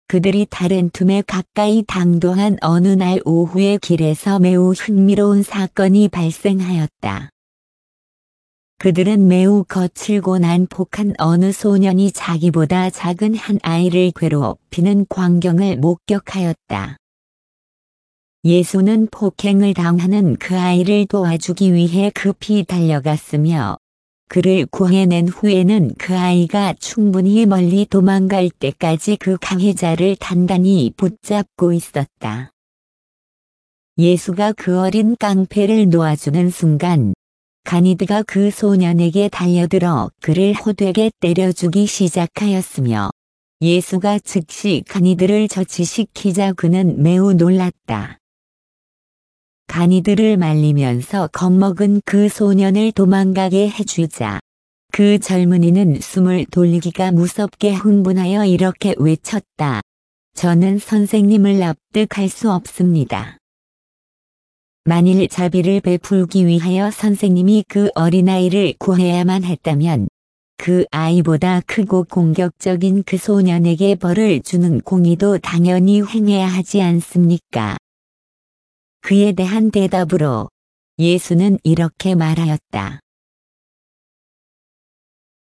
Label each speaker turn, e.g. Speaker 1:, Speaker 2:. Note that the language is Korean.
Speaker 1: 그들이 다른 틈에 가까이 당도한 어느 날 오후에 길에서 매우 흥미로운 사건이 발생하였다. 그들은 매우 거칠고 난폭한 어느 소년이 자기보다 작은 한 아이를 괴롭히는 광경을 목격하였다. 예수는 폭행을 당하는 그 아이를 도와주기 위해 급히 달려갔으며 그를 구해낸 후에는 그 아이가 충분히 멀리 도망갈 때까지 그 가해자를 단단히 붙잡고 있었다. 예수가 그 어린 깡패를 놓아주는 순간 가니드가 그 소년에게 달려들어 그를 호되게 때려주기 시작하였으며 예수가 즉시 가니드를 처치시키자 그는 매우 놀랐다. 가니드를 말리면서 겁먹은 그 소년을 도망가게 해주자 그 젊은이는 숨을 돌리기가 무섭게 흥분하여 이렇게 외쳤다. 저는 선생님을 납득할 수 없습니다. 만일 자비를 베풀기 위하여 선생님이 그 어린아이를 구해야만 했다면 그 아이보다 크고 공격적인 그 소년에게 벌을 주는 공의도 당연히 행해야 하지 않습니까? 그에 대한 대답으로 예수는 이렇게 말하였다.